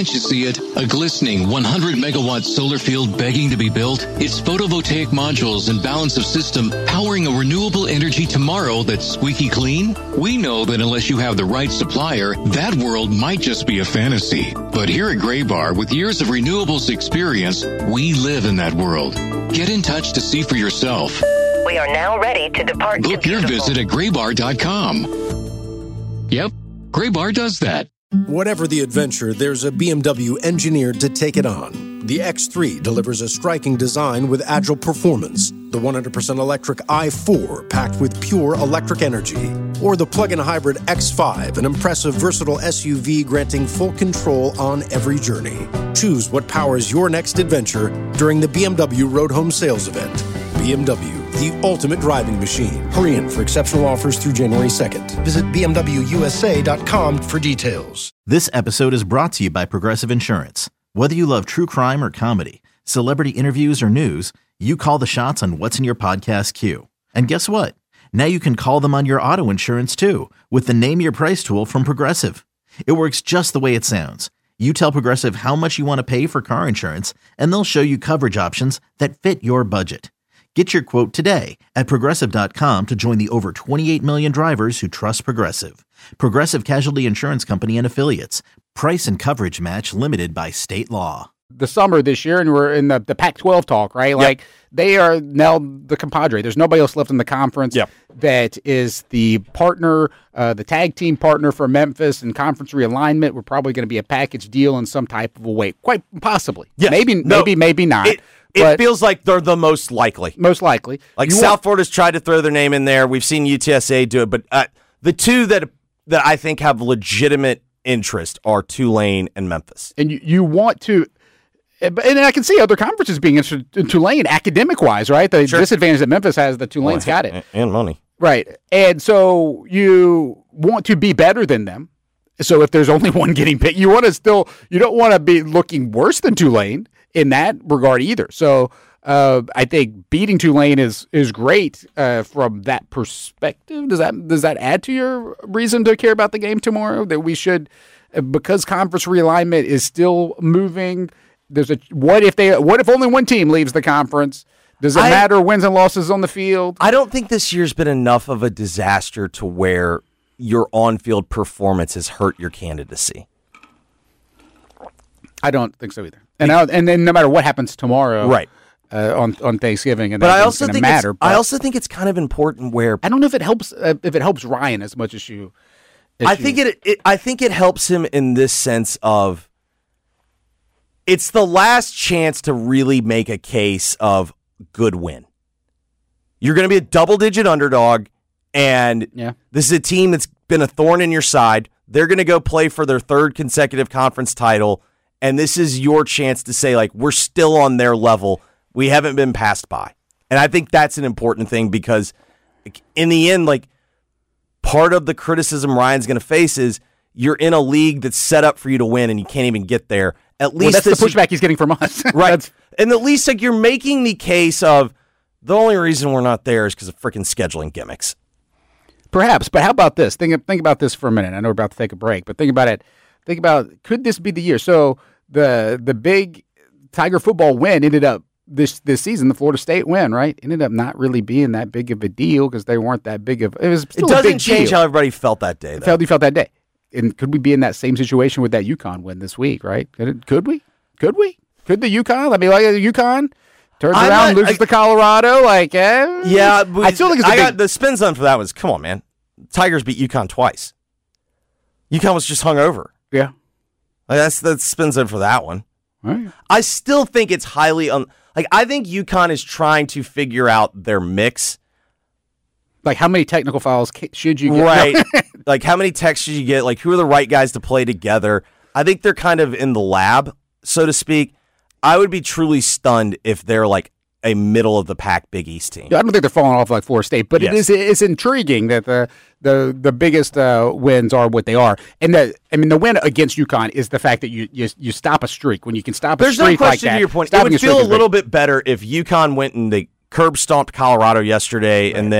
Can't you see it? A glistening 100-megawatt solar field begging to be built? It's photovoltaic modules and balance of system powering a renewable energy tomorrow that's squeaky clean? We know that unless you have the right supplier, that world might just be a fantasy. But here at Graybar, with years of renewables experience, we live in that world. Get in touch to see for yourself. We are now ready to depart. Book your visit at graybar.com. Yep, Graybar does that. Whatever the adventure, there's a BMW engineered to take it on. The X3 delivers a striking design with agile performance. The 100% electric i4 packed with pure electric energy. Or the plug-in hybrid X5, an impressive, versatile SUV granting full control on every journey. Choose what powers your next adventure during the BMW Road Home Sales Event. BMW, the ultimate driving machine. Hurry in for exceptional offers through January 2nd. Visit BMWUSA.com for details. This episode is brought to you by Progressive Insurance. Whether you love true crime or comedy, celebrity interviews or news, you call the shots on what's in your podcast queue. And guess what? Now you can call them on your auto insurance too with the Name Your Price tool from Progressive. It works just the way it sounds. You tell Progressive how much you want to pay for car insurance, and they'll show you coverage options that fit your budget. Get your quote today at Progressive.com to join the over 28 million drivers who trust Progressive. Progressive Casualty Insurance Company and Affiliates. Price and coverage match limited by state law. The summer this year, and we're in the Pac-12 talk, right? Yep. Like, they are now the compadre. There's nobody else left in the conference that is the partner, the tag team partner for Memphis, and conference realignment. We're probably going to be a package deal in some type of a way. Quite possibly. Yes. Maybe not. It feels like they're the most likely. Most likely. Like South Florida's tried to throw their name in there. We've seen UTSA do it. But the two that I think have legitimate interest are Tulane and Memphis. And you want to, and I can see other conferences being interested in Tulane academic-wise, right? The disadvantage that Memphis has, that Tulane's got it. And money. Right. And so you want to be better than them. So if there's only one getting picked, you don't want to be looking worse than Tulane in that regard either. So I think beating Tulane is great from that perspective. Does that add to your reason to care about the game tomorrow? That we should, because conference realignment is still moving. What if only one team leaves the conference? Does it matter wins and losses on the field? I don't think this year's been enough of a disaster to where your on-field performance has hurt your candidacy. I don't think so either. And then no matter what happens tomorrow, right, on Thanksgiving, but I also think I also think it's kind of important where I don't know if it helps Ryan as much as you. I think it helps him in this sense of it's the last chance to really make a case of good win. You're going to be a double-digit underdog, and this is a team that's been a thorn in your side. They're going to go play for their third consecutive conference title. And this is your chance to say, like, we're still on their level. We haven't been passed by. And I think that's an important thing because in the end, like, part of the criticism Ryan's going to face is you're in a league that's set up for you to win and you can't even get there. At least that's the pushback he's getting from us. Right. And at least like you're making the case of the only reason we're not there is because of freaking scheduling gimmicks. Perhaps. But how about this? Think about this for a minute. I know we're about to take a break, but think about it. Think about, could this be the year? So the big Tiger football win ended up this season, the Florida State win, right? Ended up not really being that big of a deal because they weren't that big of. It was still it doesn't a big change deal. How everybody felt that day. Though. Felt that day. And could we be in that same situation with that UConn win this week? Right? Could we? Could the UConn? I mean, like UConn turns around, loses to Colorado. Like, yeah. I still think got the spin zone for that was come on, man. Tigers beat UConn twice. UConn was just hung over. Yeah. That's spin zone for that one. Right. I still think it's highly I think UConn is trying to figure out their mix. Like how many technical fouls should you get? Right. Like how many techs should you get? Like who are the right guys to play together? I think they're kind of in the lab, so to speak. I would be truly stunned if they're like a middle of the pack Big East team. Yeah, I don't think they're falling off like Florida State, but it's intriguing that the biggest wins are what they are. And the win against UConn is the fact that you stop a streak when you can stop a streak like that. There's no question to your point. It would feel a little bit better if UConn went and they curb stomped Colorado yesterday, right, and then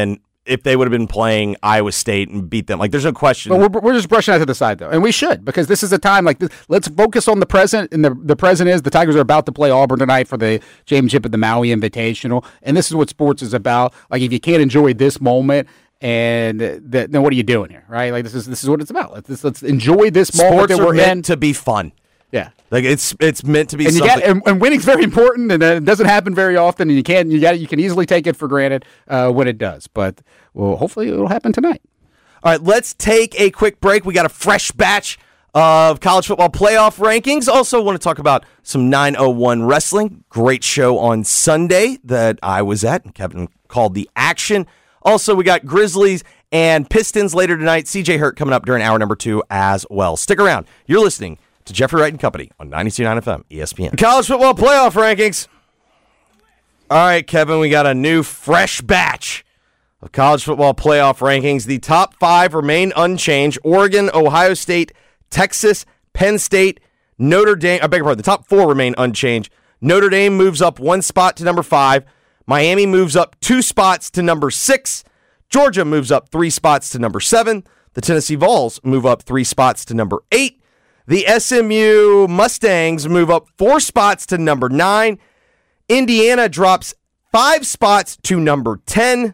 if they would have been playing Iowa State and beat them. Like, there's no question. But we're just brushing that to the side, though. And we should, because this is a time like this. Let's focus on the present. And the present is the Tigers are about to play Auburn tonight for the championship at the Maui Invitational. And this is what sports is about. Like, if you can't enjoy this moment, and then what are you doing here, right? Like, this is what it's about. Let's enjoy this moment Sports that we're are meant in. to be fun. Yeah. Like, it's meant to be And something. and winning's very important, and it doesn't happen very often, and you can easily take it for granted when it does. But well, hopefully it'll happen tonight. All right, let's take a quick break. We got a fresh batch of college football playoff rankings. Also want to talk about some 901 wrestling. Great show on Sunday that I was at, and Kevin called the action. Also, we got Grizzlies and Pistons later tonight. CJ Hurt coming up during hour number 2 as well. Stick around. You're listening to Jeffrey Wright and Company on 92.9 FM ESPN. College football playoff rankings. All right, Kevin, we got a new fresh batch of college football playoff rankings. The top 5 remain unchanged. Oregon, Ohio State, Texas, Penn State, Notre Dame. I beg your pardon. The top 4 remain unchanged. Notre Dame moves up 1 spot to number 5. Miami moves up 2 spots to number 6. Georgia moves up 3 spots to number 7. The Tennessee Vols move up 3 spots to number 8. The SMU Mustangs move up 4 spots to number 9. Indiana drops 5 spots to number 10.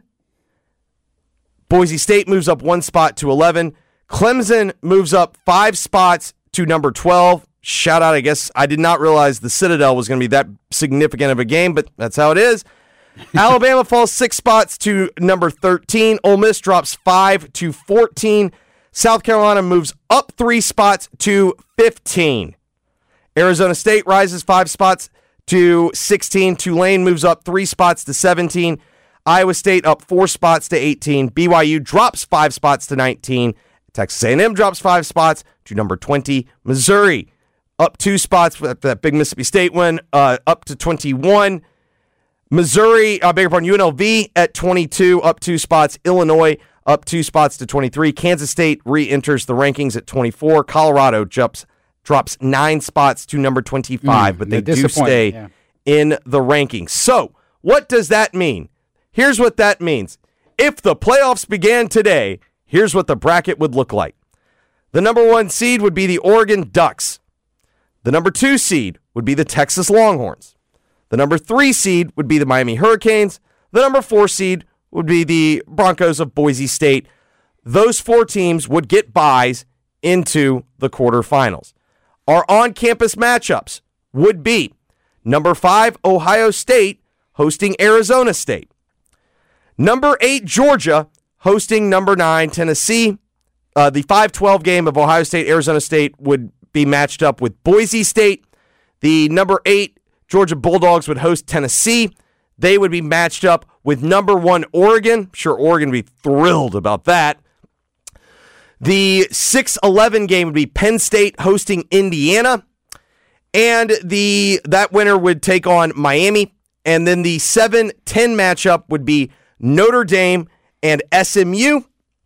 Boise State moves up 1 spot to 11. Clemson moves up 5 spots to number 12. Shout out, I guess. I did not realize the Citadel was going to be that significant of a game, but that's how it is. Alabama falls 6 spots to number 13. Ole Miss drops 5 to 14. South Carolina moves up 3 spots to 15. Arizona State rises 5 spots to 16. Tulane moves up 3 spots to 17. Iowa State up 4 spots to 18. BYU drops 5 spots to 19. Texas A&M drops 5 spots to number 20. Missouri up 2 spots for that big Mississippi State win, up to 21. Missouri, I beg your pardon, UNLV at 22, up 2 spots. Illinois up 2 spots to 23. Kansas State re-enters the rankings at 24. Colorado drops 9 spots to number 25, but they do stay in the rankings. So, what does that mean? Here's what that means. If the playoffs began today, here's what the bracket would look like. The number 1 seed would be the Oregon Ducks. The number 2 seed would be the Texas Longhorns. The number 3 seed would be the Miami Hurricanes. The number 4 seed would be the Broncos of Boise State. Those 4 teams would get byes into the quarterfinals. Our on-campus matchups would be number 5, Ohio State, hosting Arizona State. Number 8, Georgia, hosting number 9, Tennessee. The 5-12 game of Ohio State, Arizona State would be matched up with Boise State. The number 8 Georgia Bulldogs would host Tennessee. They would be matched up with number 1 Oregon. I'm sure Oregon would be thrilled about that. The 6-11 game would be Penn State hosting Indiana. And that winner would take on Miami. And then the 7-10 matchup would be Notre Dame and SMU.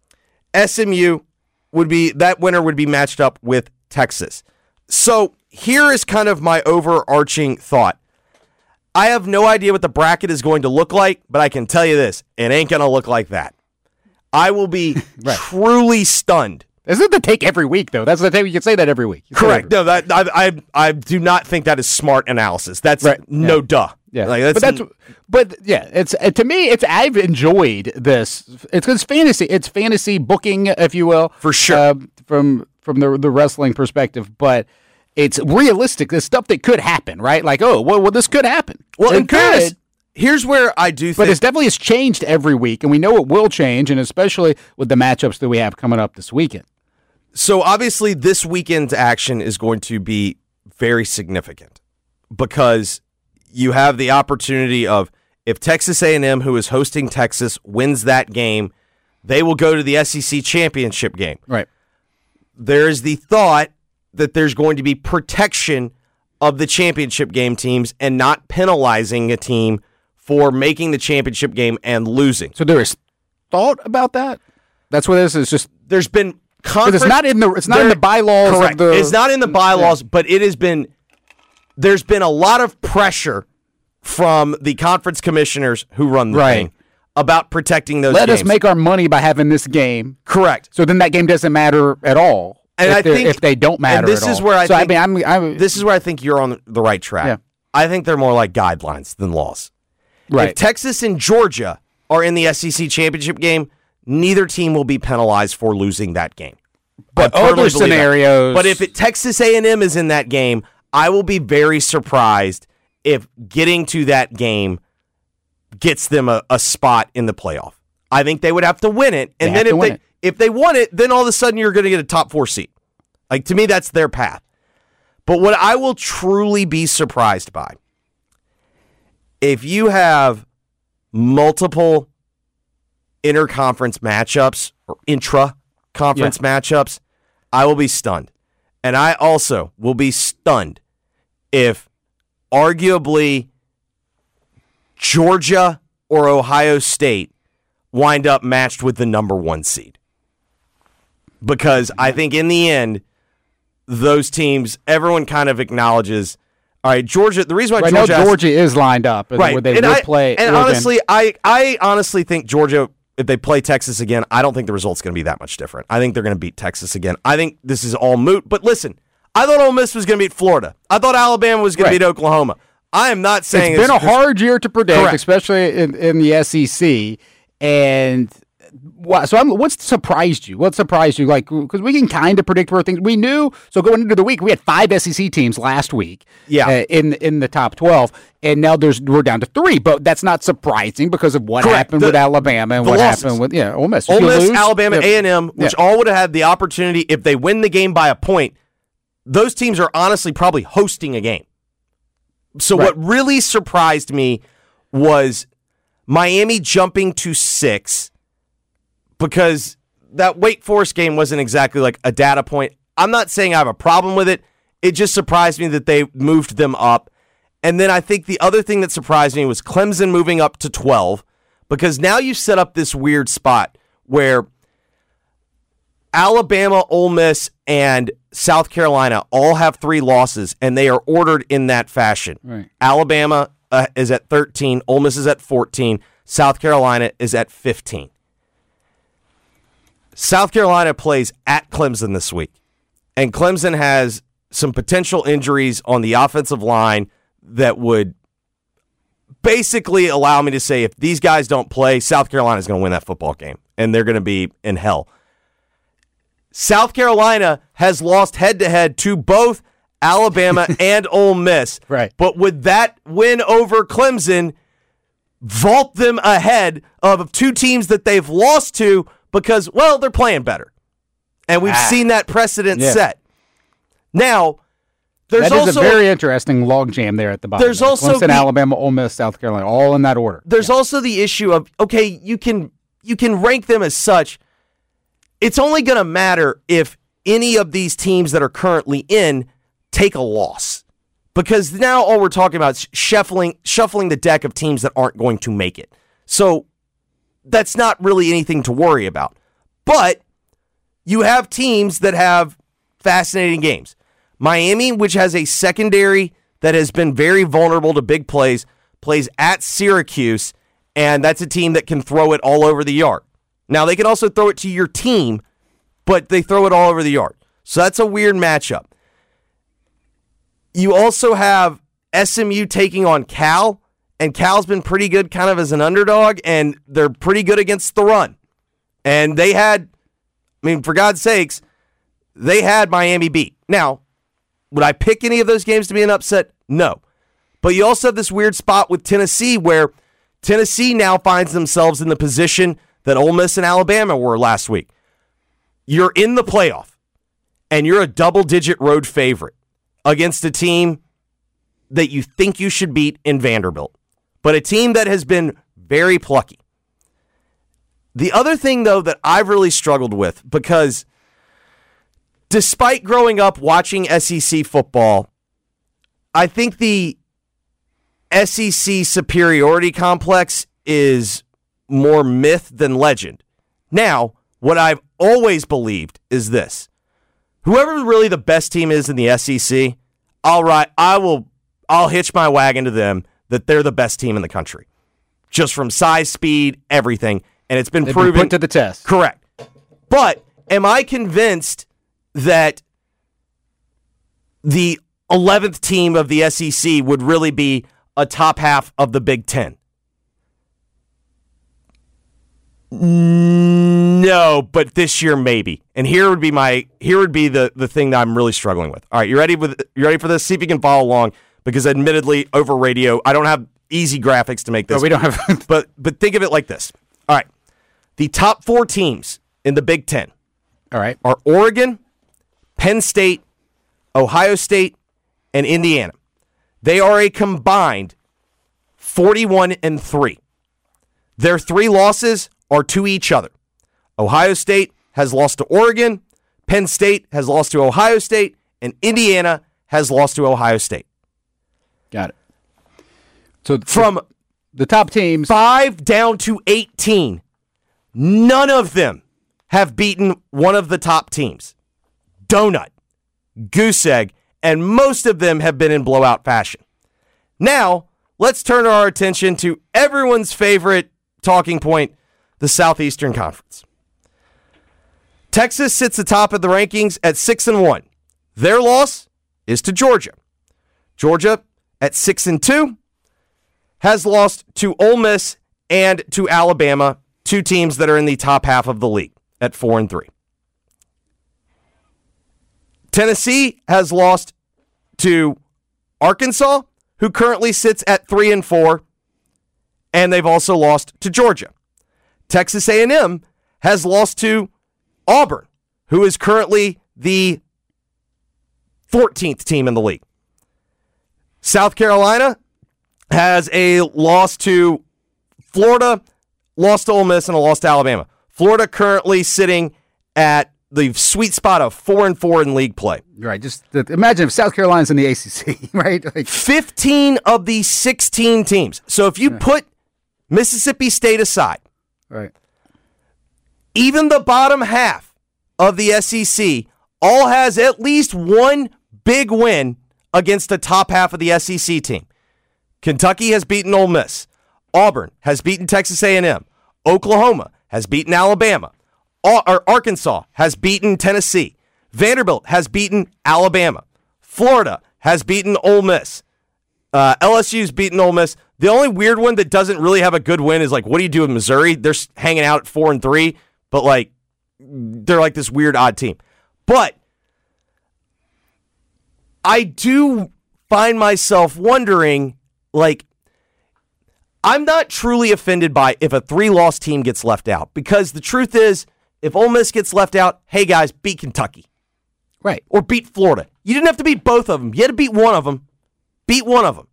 That winner would be matched up with Texas. So here is kind of my overarching thought. I have no idea what the bracket is going to look like, but I can tell you this. It ain't going to look like that. I will be truly stunned. Isn't the take every week, though? That's the thing. You can say that every week. Correct. No, I do not think that is smart analysis. That's duh. Yeah, like, it's to me. I've enjoyed this. It's fantasy. It's fantasy booking, if you will, for sure. From the wrestling perspective, but it's realistic. There's stuff that could happen, right? Like, this could happen. Well, in fairness, here's where I do think, but it's changed every week, and we know it will change, and especially with the matchups that we have coming up this weekend. So obviously, this weekend's action is going to be very significant because you have the opportunity of, if Texas A&M, who is hosting Texas, wins that game, they will go to the SEC championship game. Right. There is the thought that there's going to be protection of the championship game teams and not penalizing a team for making the championship game and losing. So there is thought about that? That's what this is. Just there's been it's not in the bylaws. Correct. It's not in the bylaws, but there's been a lot of pressure from the conference commissioners who run the thing about protecting those Let games. us make our money by having this game. Correct. So then that game doesn't matter at all. And I think if they don't matter, and this at is all. where I so think I'm this is where I think you're on the right track. Yeah. I think they're more like guidelines than laws. right. If Texas and Georgia are in the SEC championship game, neither team will be penalized for losing that game. But I firmly other believe that. scenarios. But if Texas A&M is in that game, I will be very surprised if getting to that game gets them a spot in the playoff. I think they would have to win it, and then if they won it, then all of a sudden you're going to get a top 4 seed. Like, to me, that's their path. But what I will truly be surprised by, if you have multiple interconference matchups or intra-conference matchups, I will be stunned. And I also will be stunned if arguably Georgia or Ohio State wind up matched with the number 1 seed. Because I think in the end, those teams, everyone kind of acknowledges, all right, Georgia, the reason why Georgia is lined up. Right. Where they would play. And Oregon. honestly, I honestly think Georgia, if they play Texas again, I don't think the result's going to be that much different. I think they're going to beat Texas again. I think this is all moot. But listen, I thought Ole Miss was going to beat Florida. I thought Alabama was going to beat Oklahoma. I am not saying it's been a hard year to predict, correct. especially in the SEC. And what's surprised you? What surprised you? Like, because we can kind of predict where things we knew. So going into the week, we had 5 SEC teams last week. Yeah. In the top 12, and now we're down to 3. But that's not surprising because of what happened with Alabama and what happened with Ole Miss. Ole Miss, Alabama, A&M, which all would have had the opportunity if they win the game by a point. Those teams are honestly probably hosting a game. So what really surprised me was Miami jumping to 6 because that Wake Forest game wasn't exactly like a data point. I'm not saying I have a problem with it. It just surprised me that they moved them up. And then I think the other thing that surprised me was Clemson moving up to 12 because now you set up this weird spot where Alabama, Ole Miss, and South Carolina all have 3 losses, and they are ordered in that fashion. Right. Alabama is at 13, Ole Miss is at 14, South Carolina is at 15. South Carolina plays at Clemson this week, and Clemson has some potential injuries on the offensive line that would basically allow me to say if these guys don't play, South Carolina is going to win that football game, and they're going to be in hell. South Carolina has lost head-to-head to both Alabama and Ole Miss. Right. But would that win over Clemson vault them ahead of 2 teams that they've lost to because, well, they're playing better? And we've seen that precedent set. Now, there's also a very interesting logjam there at the bottom. There's also Clemson, Alabama, Ole Miss, South Carolina, all in that order. There's also the issue of, okay, you can rank them as such. It's only going to matter if any of these teams that are currently in take a loss. Because now all we're talking about is shuffling the deck of teams that aren't going to make it. So that's not really anything to worry about. But you have teams that have fascinating games. Miami, which has a secondary that has been very vulnerable to big plays, plays at Syracuse, and that's a team that can throw it all over the yard. Now, they can also throw it to your team, but they throw it all over the yard. So that's a weird matchup. You also have SMU taking on Cal, and Cal's been pretty good kind of as an underdog, and they're pretty good against the run. And they had, for God's sakes, they had Miami beat. Now, would I pick any of those games to be an upset? No. But you also have this weird spot with Tennessee where Tennessee now finds themselves in the position that Ole Miss and Alabama were last week. You're in the playoff, and you're a double-digit road favorite against a team that you think you should beat in Vanderbilt, but a team that has been very plucky. The other thing, though, that I've really struggled with, because despite growing up watching SEC football, I think the SEC superiority complex is more myth than legend. Now, what I've always believed is this. Whoever really the best team is in the SEC, I'll hitch my wagon to them that they're the best team in the country. just from size, speed, everything. And it's been proven. Been put to the test. Correct. But am I convinced that the 11th team of the SEC would really be a top half of the Big Ten? No, but this year maybe. And here would be the thing that I'm really struggling with. All right, you ready for this? See if you can follow along, because admittedly over radio, I don't have easy graphics to make this. No, we don't have but think of it like this. All right. The top 4 teams in the Big Ten, all right, are Oregon, Penn State, Ohio State, and Indiana. They are a combined 41-3. Their 3 losses are to each other. Ohio State has lost to Oregon, Penn State has lost to Ohio State, and Indiana has lost to Ohio State. Got it. So from the top teams, 5 down to 18, none of them have beaten one of the top teams. Donut, goose egg, and most of them have been in blowout fashion. Now, let's turn our attention to everyone's favorite talking point, the Southeastern Conference. Texas sits atop of the rankings at 6-1. Their loss is to Georgia. Georgia at 6-2 has lost to Ole Miss and to Alabama, 2 teams that are in the top half of the league at 4-3. Tennessee has lost to Arkansas, who currently sits at 3-4, and they've also lost to Georgia. Texas A&M has lost to Auburn, who is currently the 14th team in the league. South Carolina has a loss to Florida, lost to Ole Miss, and a loss to Alabama. Florida currently sitting at the sweet spot of 4-4 in league play. Right. Just imagine if South Carolina's in the ACC, right? Like 15 of the 16 teams. So if you put Mississippi State aside, right, even the bottom half of the SEC all has at least one big win against the top half of the SEC team. Kentucky has beaten Ole Miss. Auburn has beaten Texas A&M. Oklahoma has beaten Alabama. Arkansas has beaten Tennessee. Vanderbilt has beaten Alabama. Florida has beaten Ole Miss. LSU's beaten Ole Miss. The only weird one that doesn't really have a good win is, like, what do you do with Missouri? They're hanging out at 4-3, but, like, they're like this weird odd team. But I do find myself wondering, like, I'm not truly offended by if a 3-loss team gets left out, because the truth is, if Ole Miss gets left out, hey guys, beat Kentucky. right. Or beat Florida. You didn't have to beat both of them. You had to beat one of them. Beat one of them.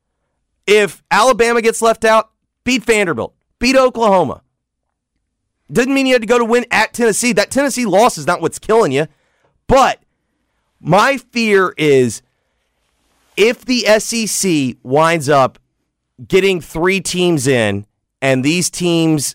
If Alabama gets left out, beat Vanderbilt. Beat Oklahoma. Doesn't mean you had to go to win at Tennessee. That Tennessee loss is not what's killing you. But my fear is if the SEC winds up getting 3 teams in and these teams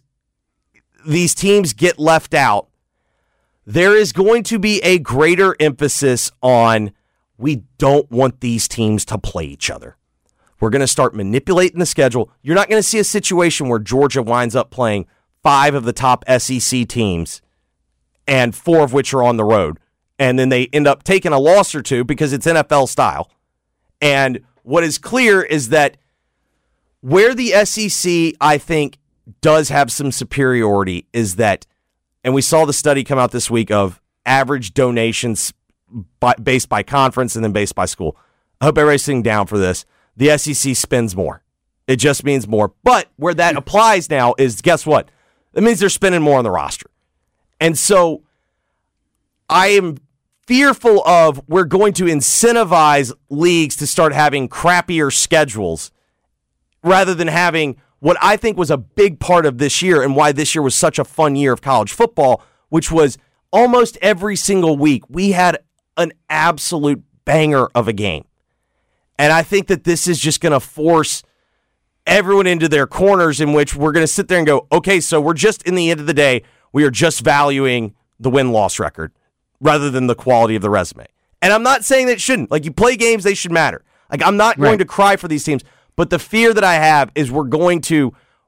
get left out, there is going to be a greater emphasis on we don't want these teams to play each other. We're going to start manipulating the schedule. You're not going to see a situation where Georgia winds up playing 5 of the top SEC teams and 4 of which are on the road. And then they end up taking a loss or 2 because it's NFL style. And what is clear is that where the SEC, I think, does have some superiority is that, and we saw the study come out this week of average donations based by conference and then based by school. I hope everybody's sitting down for this. The SEC spends more. It just means more. But where that applies now is, guess what? That means they're spending more on the roster. And so I am fearful of we're going to incentivize leagues to start having crappier schedules rather than having what I think was a big part of this year and why this year was such a fun year of college football, which was almost every single week we had an absolute banger of a game. And I think that this is just going to force everyone into their corners in which we're going to sit there and go, okay, so we're just, in the end of the day, we are just valuing the win-loss record rather than the quality of the resume. And I'm not saying that it shouldn't. Like, you play games, they should matter. Like, I'm not going to cry for these teams. But the fear that I have is we're going to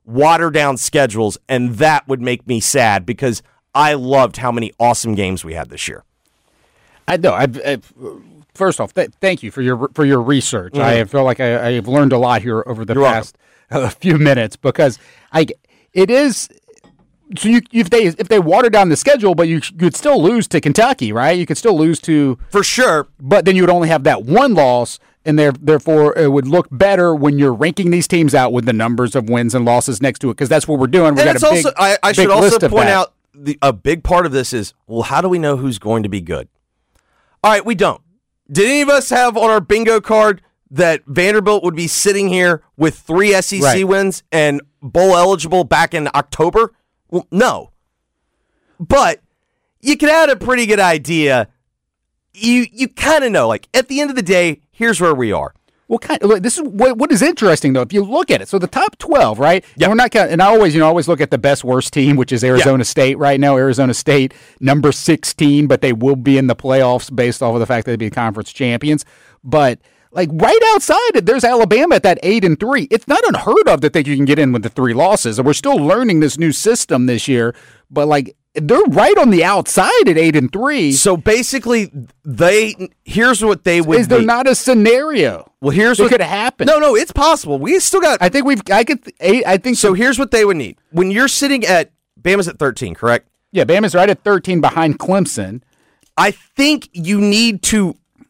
water down schedules, and that would make me sad because I loved how many awesome games we had this year. I know. First off, thank you for your research. Mm-hmm. I feel like I have learned a lot here over the past few minutes because it is. So if they water down the schedule, but you could still lose to Kentucky, right? You could still lose to for sure, but then you would only have that one loss, and therefore it would look better when you're ranking these teams out with the numbers of wins and losses next to it, because that's what we're doing. I should also point out a big part of this is, well, how do we know who's going to be good? All right, we don't. Did any of us have on our bingo card that Vanderbilt would be sitting here with 3 SEC wins and bowl eligible back in October? Well, no. But you could have a pretty good idea. You kind of know, like, at the end of the day, here's where we are. Well, this is what is interesting though. If you look at it, so the top 12, right? Yeah. And we're not counting, and I always look at the best worst team, which is Arizona State right now. Arizona State number 16, but they will be in the playoffs based off of the fact that they'll be conference champions. But like right outside it, there's Alabama at that 8-3. It's not unheard of that you can get in with the 3 losses, and we're still learning this new system this year. But like, they're right on the outside at 8-3. So basically, here's what they would. Is there not a scenario? Well, here's what could happen. No, it's possible. We still got. I think so. Here's what they would need when you're sitting at Bama's at 13, correct? Yeah, Bama's right at 13 behind Clemson. I think you need to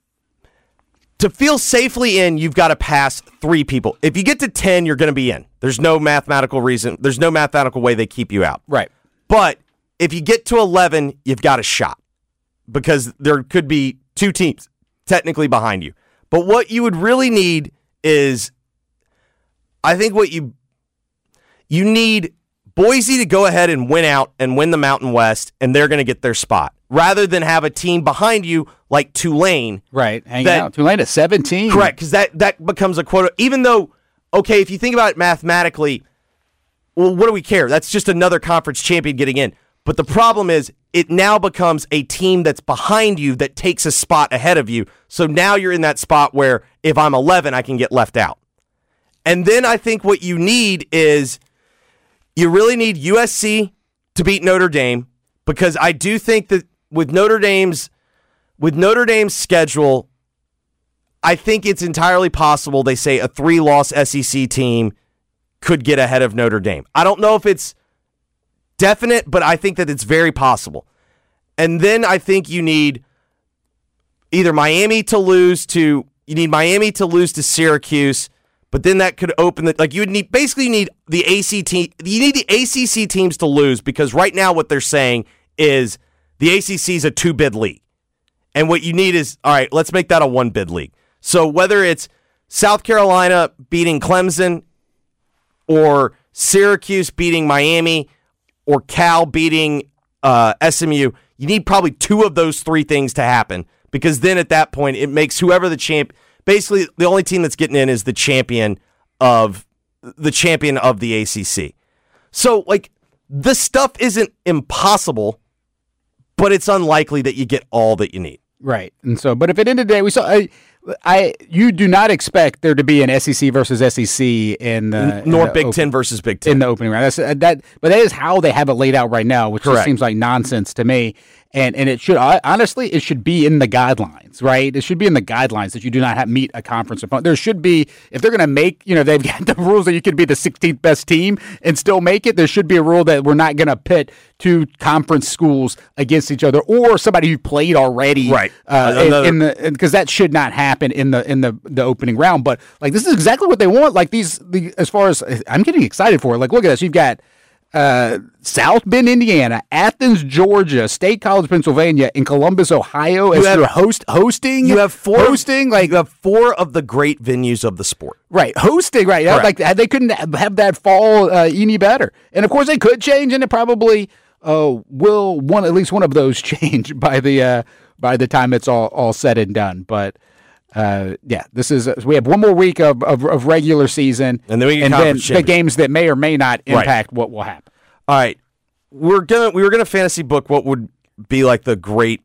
feel safely in. You've got to pass 3 people. If you get to 10, you're going to be in. There's no mathematical reason. There's no mathematical way they keep you out. Right, but. If you get to 11, you've got a shot because there could be 2 teams technically behind you. But what you would really need is, I think what you need Boise to go ahead and win out and win the Mountain West, and they're going to get their spot, rather than have a team behind you like Tulane. Right, hanging out. Tulane at 17. Correct, because that becomes a quota. Even though, okay, if you think about it mathematically, well, what do we care? That's just another conference champion getting in. But the problem is, it now becomes a team that's behind you that takes a spot ahead of you. So now you're in that spot where if I'm 11, I can get left out. And then I think what you need is, you really need USC to beat Notre Dame, because I do think that with Notre Dame's schedule, I think it's entirely possible they say a 3-loss SEC team could get ahead of Notre Dame. I don't know if it's definite, but I think that it's very possible. And then I think you need either Miami to lose to Syracuse, but then that could open the, like, you need the ACC teams to lose, because right now what they're saying is the ACC is a 2-bid league. And what you need is, all right, let's make that a 1-bid league. So whether it's South Carolina beating Clemson, or Syracuse beating Miami, or Cal beating SMU, you need probably 2 of those 3 things to happen, because then at that point it makes whoever the champ. Basically, the only team that's getting in is the champion of the ACC. So, like, this stuff isn't impossible, but it's unlikely that you get all that you need. Right, and so, but if at the end of the day we saw. You do not expect there to be an SEC versus SEC in the Big Ten versus Big Ten in the opening round. But that is how they have it laid out right now, which just seems like nonsense to me. And it should, honestly, it should be in the guidelines, right? It should be in the guidelines that you do not meet a conference opponent. There should be, if they're going to make, they've got the rules that you could be the 16th best team and still make it. There should be a rule that we're not going to pit 2 conference schools against each other, or somebody who played already, right? Because that should not happen in the opening round. But like, this is exactly what they want. Like as far as I'm getting excited for it. Like, look at this. You've got South Bend, Indiana, Athens, Georgia, State College, Pennsylvania, and Columbus, Ohio as they're hosting. You have 4 hosting, like, you have 4 of the great venues of the sport. Right, hosting, right. Correct. Like, they couldn't have that fall any better. And of course they could change, and it probably will at least one of those change by the time it's all said and done. But this is we have one more week of regular season, and then the games that may or may not impact what will happen. All right, we were gonna fantasy book what would be the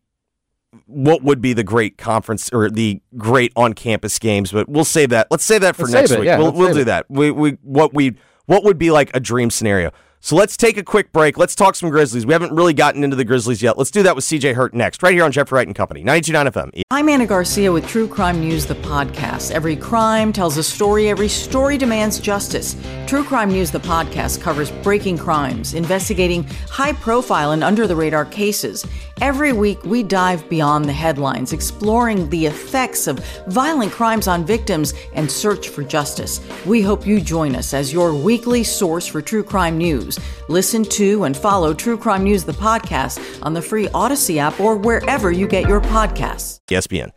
great conference or the great on campus games, but we'll save that. Let's save that for next week. Yeah, we'll do that. what would be like a dream scenario. So let's take a quick break. Let's talk some Grizzlies. We haven't really gotten into the Grizzlies yet. Let's do that with CJ Hurt next, right here on Jeffrey Wright and Company, 92.9 FM. I'm Anna Garcia with True Crime News, the podcast. Every crime tells a story. Every story demands justice. True Crime News, the podcast, covers breaking crimes, investigating high-profile and under-the-radar cases. Every week, we dive beyond the headlines, exploring the effects of violent crimes on victims and search for justice. We hope you join us as your weekly source for true crime news. Listen to and follow True Crime News, the podcast, on the free Odyssey app or wherever you get your podcasts. ESPN.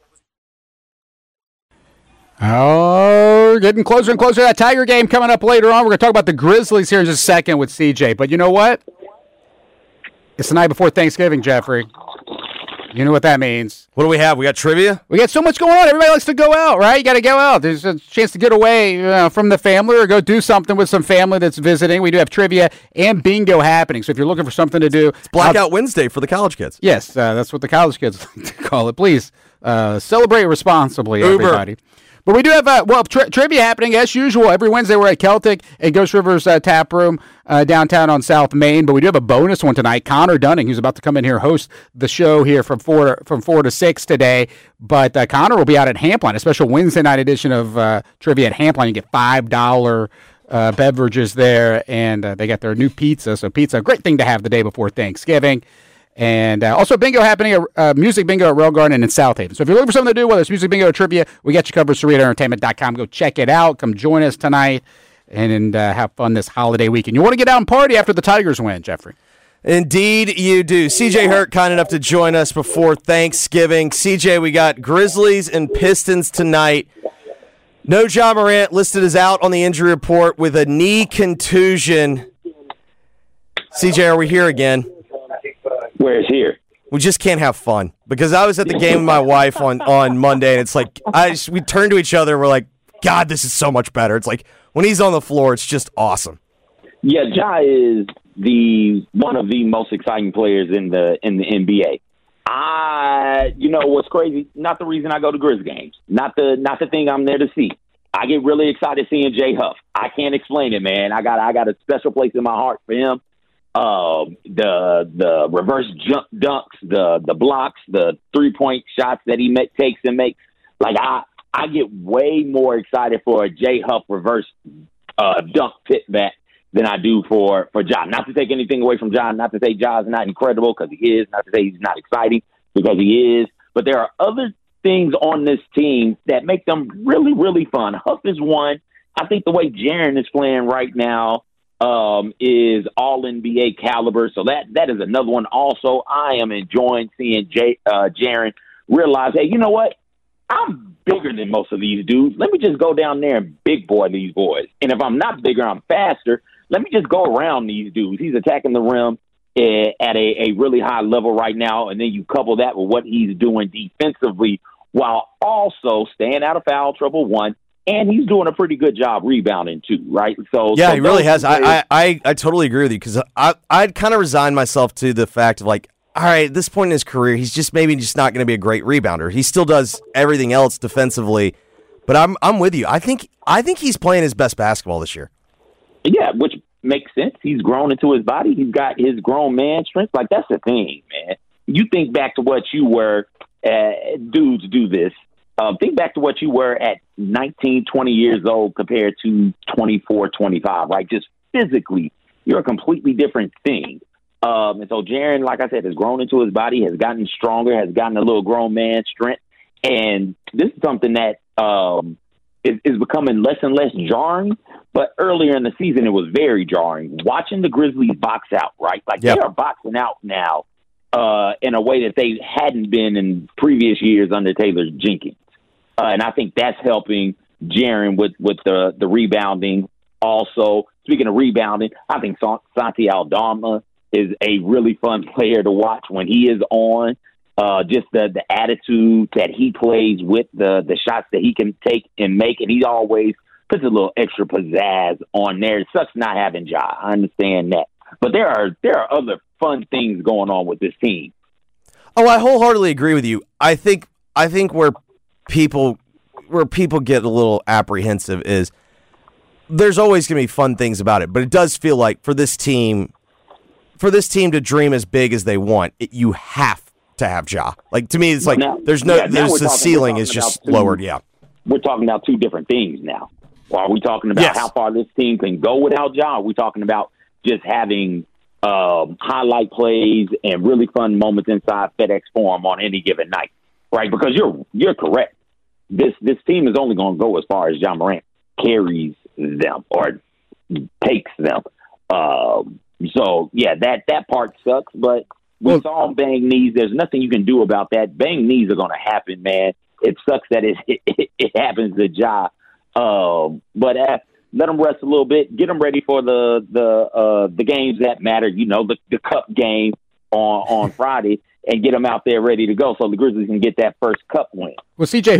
Oh, getting closer and closer to that Tiger game coming up later on. We're going to talk about the Grizzlies here in just a second with CJ. But you know what? It's the night before Thanksgiving, Jeffrey. You know what that means. What do we have? We got trivia? We got so much going on. Everybody likes to go out, right? You got to go out. There's a chance to get away from the family or go do something with some family that's visiting. We do have trivia and bingo happening. So if you're looking for something to do. It's Blackout Wednesday for the college kids. Yes, that's what the college kids like to call it. Please celebrate responsibly, everybody. But we do have, trivia happening as usual. Every Wednesday we're at Celtic and Ghost Rivers Tap Room downtown on South Main. But we do have a bonus one tonight. Connor Dunning, who's about to come in here, host the show here from 4 to 6 today. But Connor will be out at Hampline, a special Wednesday night edition of Trivia at Hampline. You get $5 beverages there, and they got their new pizza. So pizza, a great thing to have the day before Thanksgiving. And also bingo happening, music bingo at Rail Garden in South Haven. So if you're looking for something to do, whether it's music bingo or trivia, we got you covered, SerrataEntertainment.com. Go check it out. Come join us tonight and have fun this holiday weekend. You want to get out and party after the Tigers win, Jeffrey? Indeed you do. CJ Hurt, kind enough to join us before Thanksgiving. CJ, we got Grizzlies and Pistons tonight. No Ja Morant listed as out on the injury report with a knee contusion. CJ, are we here again? Where's here? We just can't have fun. Because I was at the game with my wife on Monday, and it's like we turned to each other and we're like, God, this is so much better. It's like when he's on the floor, it's just awesome. Yeah, Ja is one of the most exciting players in the NBA. You know what's crazy? Not the reason I go to Grizz games. Not the thing I'm there to see. I get really excited seeing Jay Huff. I can't explain it, man. I got a special place in my heart for him. The reverse jump dunks, the blocks, the 3-point shots that he takes and makes. Like I get way more excited for a Jay Huff reverse dunk pit back than I do for Ja. Not to take anything away from Ja, not to say Ja's not incredible, because he is, not to say he's not exciting, because he is. But there are other things on this team that make them really, really fun. Huff is one. I think the way Jaren is playing right now is all NBA caliber. So that is another one. Also, I am enjoying seeing Jaren realize, hey, you know what? I'm bigger than most of these dudes. Let me just go down there and big boy these boys. And if I'm not bigger, I'm faster. Let me just go around these dudes. He's attacking the rim at a really high level right now. And then you couple that with what he's doing defensively while also staying out of foul trouble, one. And he's doing a pretty good job rebounding too, right? So he really has. I totally agree with you, because I'd kind of resigned myself to the fact of like, all right, at this point in his career, he's just maybe just not going to be a great rebounder. He still does everything else defensively, but I'm with you. I think he's playing his best basketball this year. Yeah, which makes sense. He's grown into his body. He's got his grown man strength. Like, that's the thing, man. You think back to what you were. Dudes do this. Think back to what you were at 19, 20 years old compared to 24, 25, right? Just physically, you're a completely different thing. And so Jaren, like I said, has grown into his body, has gotten stronger, has gotten a little grown man strength. And this is something that is becoming less and less jarring. But earlier in the season, it was very jarring. Watching the Grizzlies box out, right? Like, They are boxing out now in a way that they hadn't been in previous years under Taylor Jenkins. And I think that's helping Jaren with the rebounding. Also, speaking of rebounding, I think Santi Aldama is a really fun player to watch when he is on. Just the attitude that he plays with, the shots that he can take and make, and he always puts a little extra pizzazz on there. It sucks not having Ja. I understand that. But there are other fun things going on with this team. Oh, I wholeheartedly agree with you. I think where people get a little apprehensive is there's always going to be fun things about it, but it does feel like for this team to dream as big as they want, you have to have Ja. Like, to me, it's like the ceiling is just lowered. Yeah, we're talking about two different things now. Well, are we talking about how far this team can go without Ja? Are we talking about just having highlight plays and really fun moments inside FedEx Forum on any given night? Right? Because you're correct. This team is only going to go as far as Ja Morant carries them or takes them. So yeah, that part sucks. But we saw bang knees. There's nothing you can do about that. Bang knees are going to happen, man. It sucks that it happens to Ja. But let them rest a little bit. Get them ready for the games that matter. You know, the cup game on Friday, and get them out there ready to go, so the Grizzlies can get that first cup win. Well, CJ,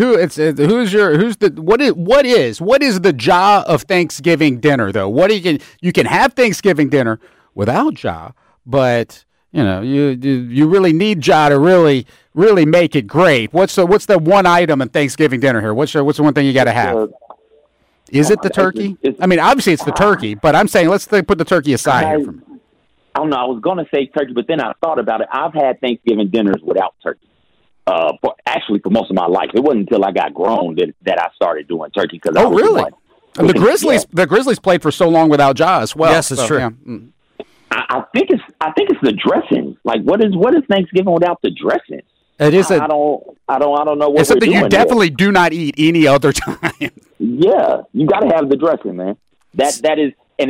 what is the Ja of Thanksgiving dinner though? You can have Thanksgiving dinner without Ja, but you know you really need Ja to really make it great. What's the one item in Thanksgiving dinner here? What's the one thing you got to have? Is it the turkey? I mean, obviously it's the turkey, but I'm saying let's put the turkey aside here for me. I don't know. I was going to say turkey, but then I thought about it. I've had Thanksgiving dinners without turkey. For most of my life, it wasn't until I got grown that I started doing turkey. Oh, really? The Grizzlies played for so long without Ja as well. Yes, it's true. Yeah. I think it's the dressing. Like, what is Thanksgiving without the dressing? It is. I don't know what it's something you definitely do not eat any other time. Yeah, you got to have the dressing, man. That is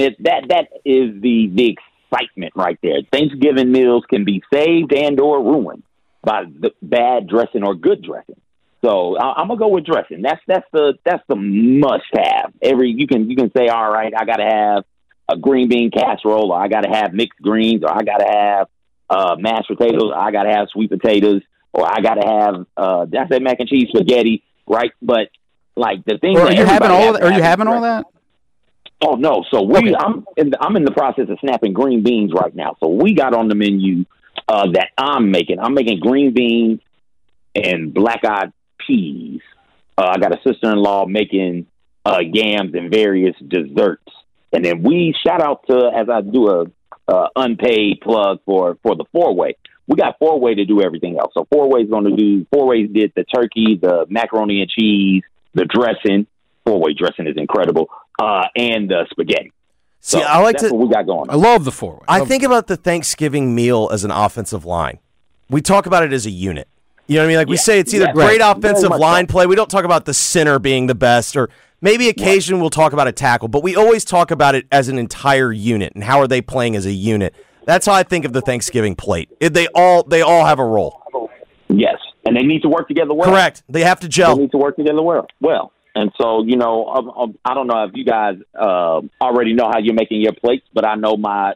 the excitement right there. Thanksgiving meals can be saved and or ruined by the bad dressing or good dressing. So I'm gonna go with dressing. That's the must have. You can say, all right, I gotta have a green bean casserole, or I gotta have mixed greens, or I gotta have mashed potatoes, or I gotta have sweet potatoes, or I gotta have that's that mac and cheese spaghetti, right? But like the thing, are you having all that? Oh no! So I'm in the process of snapping green beans right now. So we got on the menu that I'm making. I'm making green beans and black-eyed peas. I got a sister-in-law making yams and various desserts. And then we shout out to, as I do a unpaid plug for the four-way. We got four-way to do everything else. So four-way's did the turkey, the macaroni and cheese, the dressing. Four-way dressing is incredible. And the spaghetti. See, so that's what we got going on. I love the four-way. I think about the Thanksgiving meal as an offensive line. We talk about it as a unit. You know what I mean? Like we say it's either great offensive line play. We don't talk about the center being the best, or maybe occasionally we'll talk about a tackle, but we always talk about it as an entire unit and how are they playing as a unit. That's how I think of the Thanksgiving plate. They all have a role. Yes, and they need to work together well. Correct. They have to gel. They need to work together well. And so, you know, I don't know if you guys already know how you're making your plates, but I know my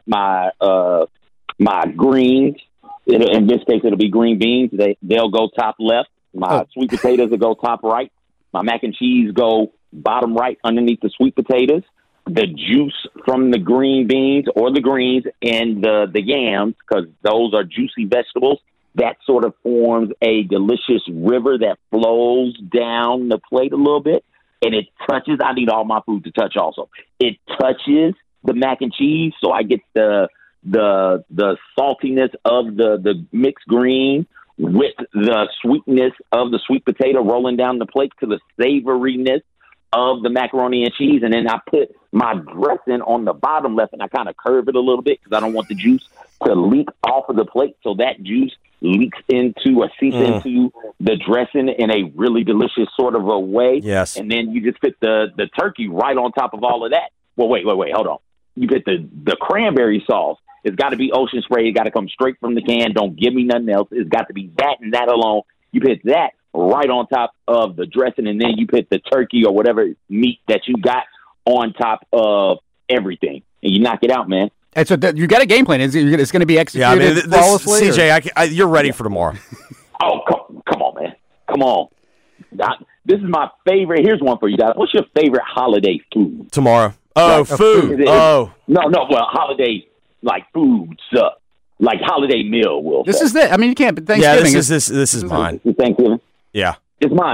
greens. In this case, it'll be green beans. They'll go top left. My sweet potatoes will go top right. My mac and cheese go bottom right underneath the sweet potatoes. The juice from the green beans or the greens and the yams, because those are juicy vegetables, that sort of forms a delicious river that flows down the plate a little bit. And it touches, I need all my food to touch also. It touches the mac and cheese, so I get the saltiness of the mixed green with the sweetness of the sweet potato rolling down the plate to the savoriness of the macaroni and cheese. And then I put my dressing on the bottom left, and I kind of curve it a little bit because I don't want the juice to leak off of the plate. So that juice leaks into or seeps into the dressing in a really delicious sort of a way. Yes. And then you just put the turkey right on top of all of that. Well, wait, hold on. You put the cranberry sauce. It's got to be Ocean Spray. It got to come straight from the can. Don't give me nothing else. It's got to be that and that alone. You put that right on top of the dressing, and then you put the turkey or whatever meat that you got on top of everything, and you knock it out, man. And so you got a game plan. It's going to be executed flawlessly? CJ, you're ready for tomorrow. Oh, come on, man. Come on. This is my favorite. Here's one for you guys. What's your favorite holiday food? Tomorrow. Oh, food. No. Well, holiday, like food stuff. Like holiday meal, This is it. I mean, you can't. Thanksgiving. Yeah, this is mine. Thanksgiving. Yeah. It's mine, too.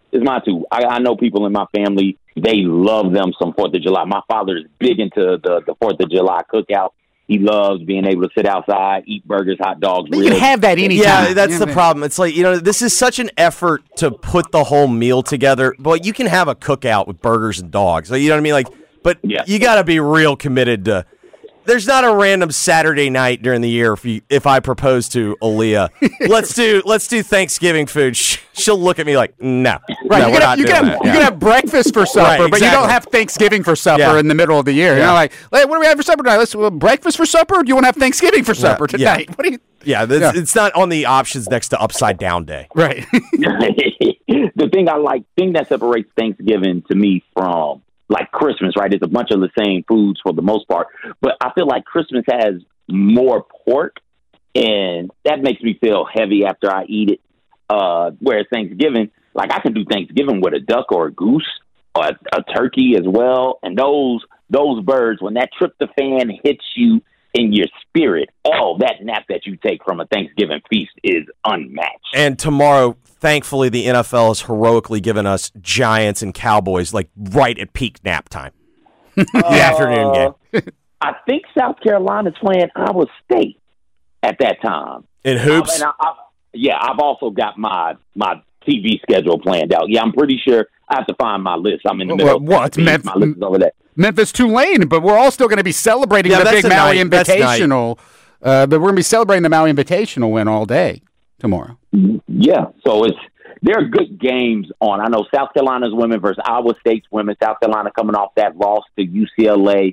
It's mine too. I know people in my family, they love them some 4th of July. My father is big into the 4th of July cookout. He loves being able to sit outside, eat burgers, hot dogs. You can have that anytime. Yeah, that's the problem. It's like, this is such an effort to put the whole meal together. But you can have a cookout with burgers and dogs. You know what I mean? But you got to be real committed to. There's not a random Saturday night during the year if I propose to Aaliyah, let's do Thanksgiving food. She'll look at me like, no. Right, you can have breakfast for supper, right, but you don't have Thanksgiving for supper in the middle of the year. Yeah. Hey, what do we have for supper tonight? Let's breakfast for supper. Or do you want to have Thanksgiving for supper tonight? Yeah. What do you? It's not on the options next to Upside Down Day. Right. The thing that separates Thanksgiving to me from like Christmas, right? It's a bunch of the same foods for the most part, but I feel like Christmas has more pork, and that makes me feel heavy after I eat it. Whereas Thanksgiving, like I can do Thanksgiving with a duck or a goose or a turkey as well, and those birds, when that tryptophan hits you in your spirit, that nap that you take from a Thanksgiving feast is unmatched. And tomorrow, thankfully, the NFL has heroically given us Giants and Cowboys like right at peak nap time. The afternoon game. I think South Carolina's playing Iowa State at that time. In hoops? I've also got my TV schedule planned out. Yeah, I'm pretty sure I have to find my list. I'm in the middle. What? My list is over there. Memphis Tulane, but we're all still going to be celebrating the big Maui Invitational. But we're going to be celebrating the Maui Invitational win all day tomorrow. Yeah, so there are good games on. I know South Carolina's women versus Iowa State's women. South Carolina coming off that loss to UCLA,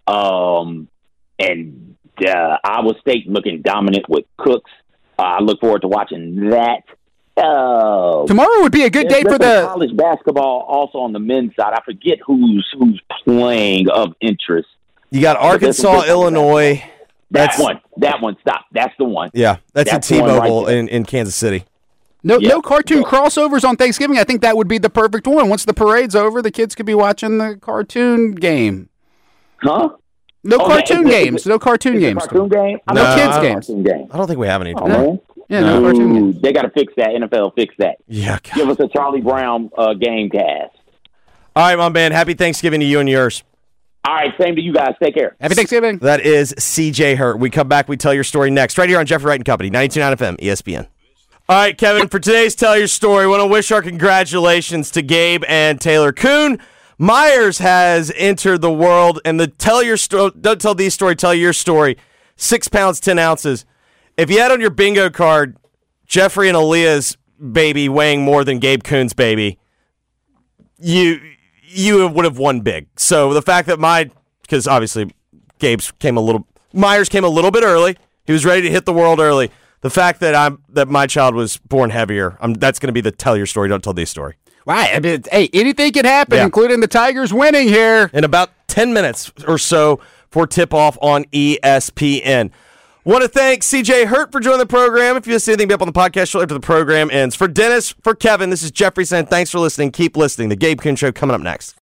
and Iowa State looking dominant with Cooks. I look forward to watching that. Tomorrow would be a good day for the college basketball. Also on the men's side, I forget who's playing of interest. You got Arkansas, Illinois. That one. Stop. That's the one. Yeah, that's at T-Mobile in Kansas City. No cartoon crossovers on Thanksgiving. I think that would be the perfect one. Once the parade's over, the kids could be watching the cartoon game. Huh? No cartoon games. No cartoon games. Cartoon game? No kids games. I don't think we have any. No cartoon games. They got to fix that. NFL fix that. Yeah. God. Give us a Charlie Brown game cast. All right, my man. Happy Thanksgiving to you and yours. All right, same to you guys. Take care. Happy Thanksgiving. That is CJ Hurt. We come back, we tell your story next, right here on Jeffrey Wright and Company, 92.9 FM, ESPN. All right, Kevin, for today's Tell Your Story, I want to wish our congratulations to Gabe and Taylor Kuhn. Myers has entered the world, and the Tell Your Story, don't tell these story, tell your story, 6 pounds, 10 ounces. If you had on your bingo card Jeffrey and Aaliyah's baby weighing more than Gabe Kuhn's baby, you would have won big. So the fact that because obviously Myers came a little bit early. He was ready to hit the world early. The fact that my child was born heavier, that's going to be the Tell Your Story, don't tell these story. Right. I mean, hey, anything can happen, including the Tigers winning here. In about 10 minutes or so for tip-off on ESPN. Want to thank CJ Hurt for joining the program. If you missed anything, be up on the podcast shortly after the program ends. For Dennis, for Kevin, this is Jeffrey saying thanks for listening. Keep listening. The Gabe Kuhn Show coming up next.